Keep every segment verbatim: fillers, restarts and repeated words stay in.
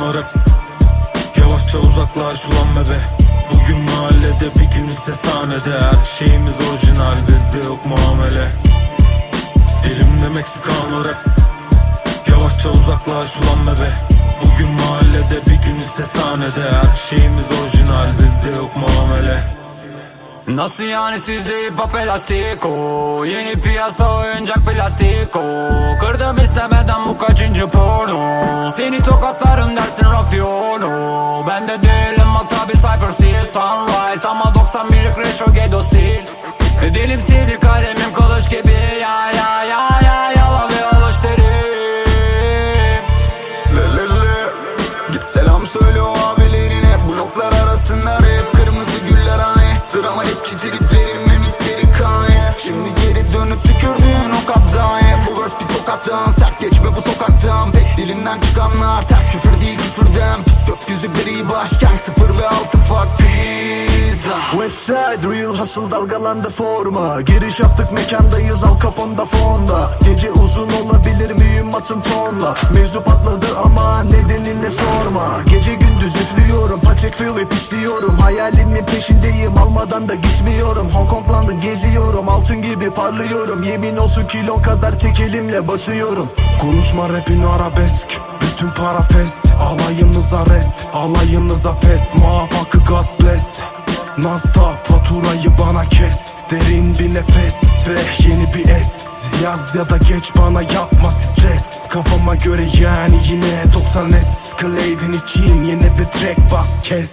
kalma rap. Yavaşça uzaklaş ulan bebe. Bugün mahallede, bir gün ise sahnede. Her şeyimiz orijinal, bizde yok muamele. Dilimde Meksikan rap. Yavaşça uzaklaş ulan bebe. Bugün mahallede, bir gün ise sahnede. Her şeyimiz orijinal, bizde yok muamele. Nasıl yani sizde hip hop elastiko? Yeni piyasa oyuncak plastiko. Kırdım istemeden bu kaçıncı porno. Seni tokatlarım dersin Rafiono. Ben de değilim bak tabi Cypher C Sunrise. Ama doksan birlik ratio Gedo stil. E dilim sivri kalemim kılıç gibi. Ya ya ya ya yala ve alış derim. Le le le. Git selam söyle o abilerine. Bloklar arasında rap kırmızı güller hani. Drama rapçi triplerin mimikleri kain. Şimdi geri dönüp tükürdüğün o kaptayım. Bu verse bir tokattan, sert geçme bu sokaktan. Pek dilimden çıkanlar ters küfür değil küfürden. Pis gökyüzü gri başkent sıfır ve altı fuck pizza. Westside real hustle dalgalandı forma. Giriş yaptık mekandayız Al Capone'da fonda. Gece uzun olabilir mühimmatım tonla. Mevzu patladı ama nedenini sorma. Gece gündüz üflüyorum Patek Philip istiyorum. Hayalimin peşindeyim almadan da gitmiyorum. Hong Kong'landım geziyorum altın gibi parlıyorum. Yemin olsun kilon kadar tek elimle basıyorum. Konuşma rapin arabesk. Bütün para fest. Alayınıza rest, alayınıza pes. Motherfucker God bless. Non-stop faturayı bana kes. Derin bir nefes ve yeni bir es. Yaz ya da geç bana yapma stres. Kafama göre yani yine doksan Escalade'in içiyim. Yeni bir track bas kes.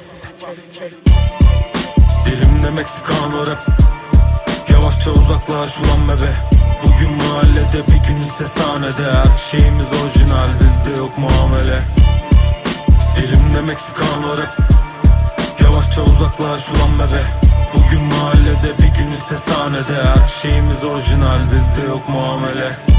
Dilimde Meksikan rap. Yavaşça uzaklaş ulan bebe. Bugün mahallede, bir gün ise sahnede. Her şeyimiz orijinal, bizde yok muamele. Dilimde Meksikan rap. Yavaşça uzaklaş ulan bebe. Bugün mahallede, bir gün ise sahnede. Her şeyimiz orijinal, bizde yok muamele.